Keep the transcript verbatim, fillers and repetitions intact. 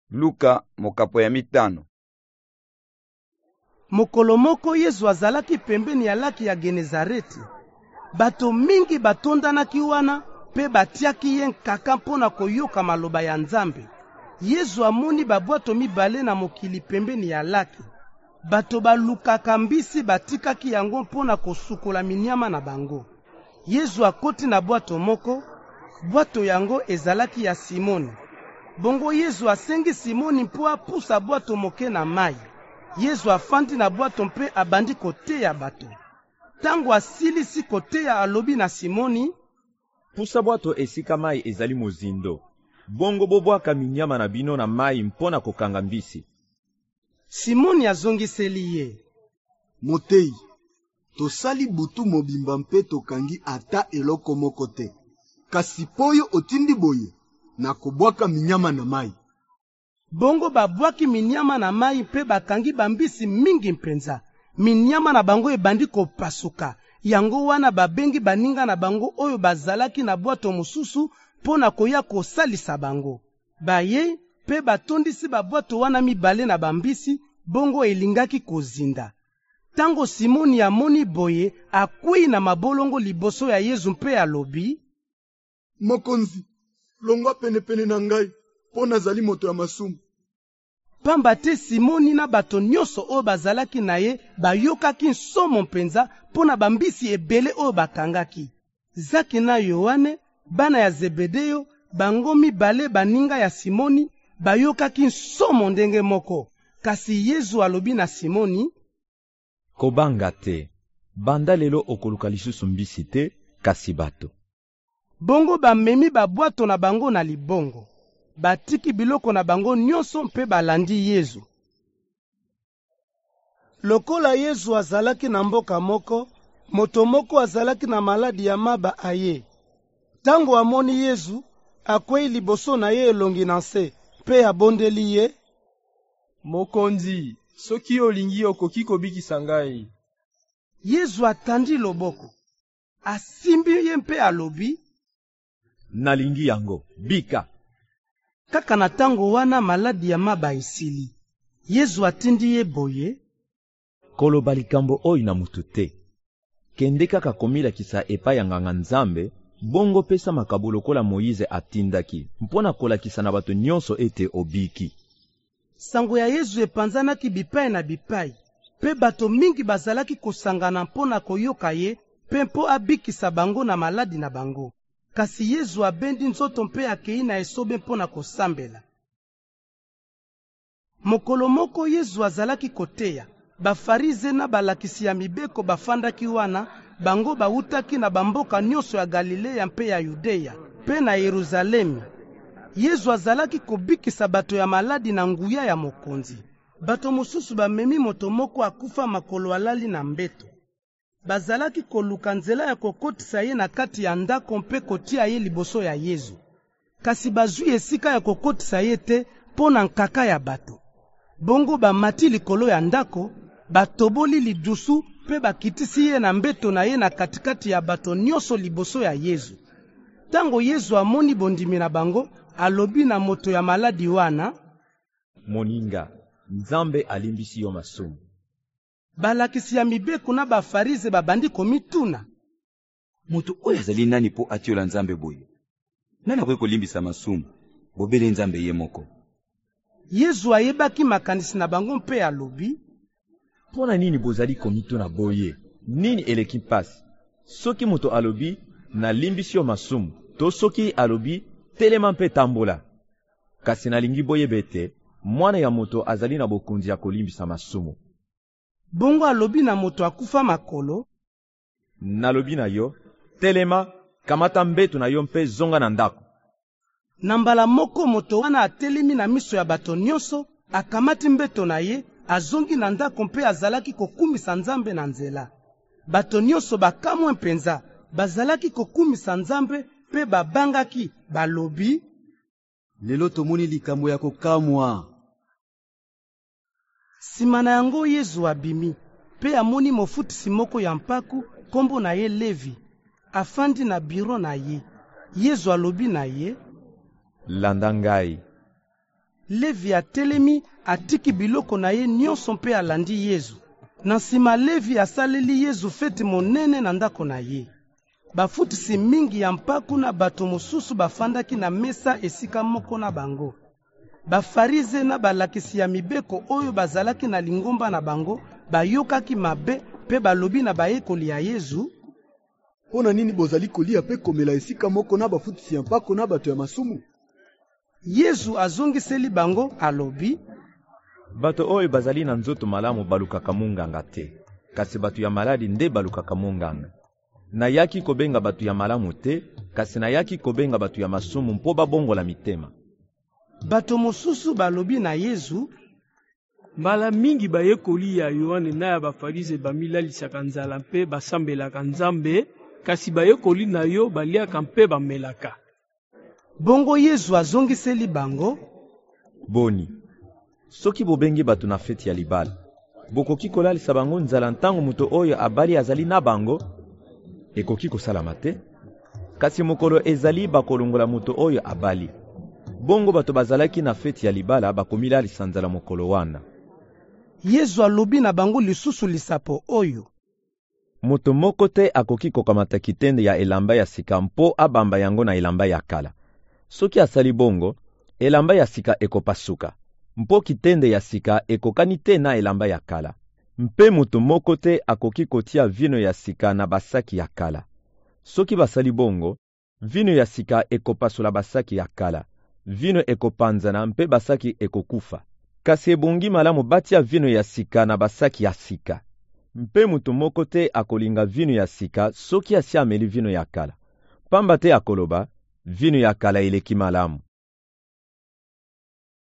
Luka mokapo ya mitano. Mokolo moko Yesu azalaki pembeni ya laki ya Genezareti. Bato mingi batondanaki wana pe batiaki ye nkaka mpona koyoka maloba ya Nzambe. Yesu amoni babwato mibale na mokili pembeni ya laki. Bato balukaka mbisi batikaki yango mpona kosukola minyama na bango. Yesu akoti na bwato moko, bwato yango ezalaki ya Simoni. Bongo Yesu asengi Simoni mpo apusa bwato moke na mai. Yesu afandi na bwato mpe abandi koteya bato. Tango asilisi koteya alobi na Simoni, pusa bwato esika mai ezali mozindo. Bongo bobwaka minyama na bino na mai mpona kokanga mbisi. Simoni azongiseli ye, Motei, tosali butu mobimba mpe tokangi ata eloko moko te. Kasi poyo otindi boye na kobwaka minyama na mai. Bongo babwaki minyama na mai mpe bakangi bambisi mingi mpenza. Minyama na bango ebandi kopasuka. Yango wana babengi baninga na bango oyo bazalaki na bwato mosusu pona koya kosalisa bango. Baye pe batondisi babwato wana mibale na bambisi, bongo elingaki kozinda. Tango Simoni amoni boye, akwei na mabolongo liboso ya Yesu mpe alobi, Mokonzi, longwa pene pene na ngai, pona zali moto ya masumu. Pamba te Simoni na bato nyonso oyo bazalaki na ye bayokaki nsomo mpenza pona bambisi ebele oyo bakangaki. Zaki na Yohane, bana ya Zebedeyo, bango mibale baninga ya Simoni, bayokaki nsomo ndenge moko. Kasi Yesu alobi na Simoni, kobanga te, banda lelo okoluka lisusu mbisi te, kasi bato. Bongo bamemi babwato na bango na libongo. Batiki biloko na bango nyonso mpe balandi Yesu. Lokola Yesu azalaki na mboka moko, moto moko azalaki na maladi ya maba aye. Tango amoni Yesu, akwei liboso na ye elongi na se, mpe abondeli ye, Mokonzi, soki olingi okoki kobikisa ngai. Yesu atandi loboko, asimbi ye mpe alobi, nalingi yango, bika. Kaka na tango wana maladi ya maba esili. Yesu atindi ye boye, koloba likambo oyo na mutu te. Kende kaka komilakisa epai ya nganga Nzambe, bongo pesa makabo lokola Moïse atindaki, mpona kolakisa na bato nyonso ete obiki. Sango ya Yesu epanzanaki bipai na bipai, pe bato mingi bazalaki kosangana mpona koyoka ye, pe mpo abikisa bango na maladi na bango. Kasi Yesu abendi nzoto mpe akei na esobe mpona kosambela. Mokolo moko Yesu azalaki koteya, bafarize na balakisi ya mibeko bafandaki wana, bango bautaki na bamboka nyonso ya Galilea mpe ya Yudeya, pe na Yerusalemi. Yesu azalaki kobikisa bato ya maladi na nguya ya mokonzi. Bato mosusu bamemi moto moko akufa makolo alali na mbeto. Bazalaki koluka nzela ya kokotisa ye na kati ya ndako mpe kotia ye liboso ya Yesu. Kasi bazwi esika ya kokotisa ye te pona nkaka ya bato. Bongo bamati likolo ya ndako, batoboli lidusu pe bakitisi ye na mbeto na ye na katikati ya bato nyonso liboso ya Yesu. Tango Yesu amoni bondimi na bango, alobi na moto ya maladi wana, moninga, Nzambe alimbisi yo masumu. Balakisi ya mibeko na bafarize babandi komituna, Moto oyo azali nani po atiola Nzambe boye? Nani akoki kolimbisa masumu? Bobele Nzambe ye moko. Yesu ayebaki makanisi na bango mpe alobi, pona nini bozali komituna boye? Nini eleki pasi? Soki moto alobi, na limbisi yo masumu, to soki alobi, telema mpe tambola. Kasi nalingi boyebe te, mwana ya moto azali na bokonzi ya kolimbisa masumu. Bongo alobi na moto akufa makolo, nalobi na yo, telema, kamata mbeto na yo mpe zonga na ndako. Na mbala moko moto wana atelemi na miso ya bato nyonso, akamati mbeto na ye, azongi na ndako mpe azalaki kokumisa Nzambe na nzela. Bato nyonso bakamwe mpenza, bazalaki kokumisa Nzambe pe babangaki, balobi, lelo tomoni likambo ya kokamwa. Sima na yango Yesu abimi, pe amoni mofutisi moko ya mpaku, kombo na ye Levi, afandi na biro na ye. Yesu alobi na ye, landa ngai. Levi atelemi atiki biloko na ye nyonso mpe alandi Yesu. Na nsima Levi asaleli Yesu feti monene na ndako na ye. Bafutisi mingi ya mpaku na bato mosusu bafandaki na mesa esika moko na bango. Bafarize na balakisi ya mibeko oyo bazalaki na lingomba na bango bayokaki mabe pe balobi na bayekoli ya Yesu. Pona nini bozali kolia pe komela esika moko na bafutisi ya mpako na bato ya masumu? Yesu azongiseli bango alobi, bato oyo bazali na nzoto malamu balukaka munganga te, kasi bato ya maladi nde balukaka munganga. Nayaki kobenga bato ya malamu te, kasi nayaki kobenga bato ya masumu mpo babongola mitema. Bato mosusu balobi na Yesu, mbala mingi bayekoli ya Yohane na ya bafarize bamilalisaka nzala mpe basambelaka Nzambe, kasi bayekoli na yo baliaka mpe bamelaka. Bongo Yesu azongiseli bango, boni, soki bobengi bato na feti ya libala, bokoki kolalisa bango nzala ntango moto oyo abali azali na bango? Ekoki kosalama te, kasi mokolo ezali bakolongola moto oyo abali. Bongo bato bazalaki na feti ya libala bakomilalisa nzala mokolo wana. Yesu alobi na bango lisusu lisapo oyo, moto moko te akoki kokamata kitende ya elamba ya sika mpo abamba yango na elamba ya kala. Soki asali bongo, elamba ya sika ekopasuka, mpo kitende ya sika ekokani te na elamba ya kala. Mpe moto moko te akoki kotia vino ya sika na basaki ya kala. Soki basali bongo, vino ya sika ekopasula basaki ya kala, vino ekopanzana mpe basaki ekokufa. Kasi ebongi malamu batia vino ya sika na basaki ya sika. Mpe moto moko te akolinga vino ya sika soki asi ameli vino ya kala. Pamba te akoloba, vino ya kala eleki malamu.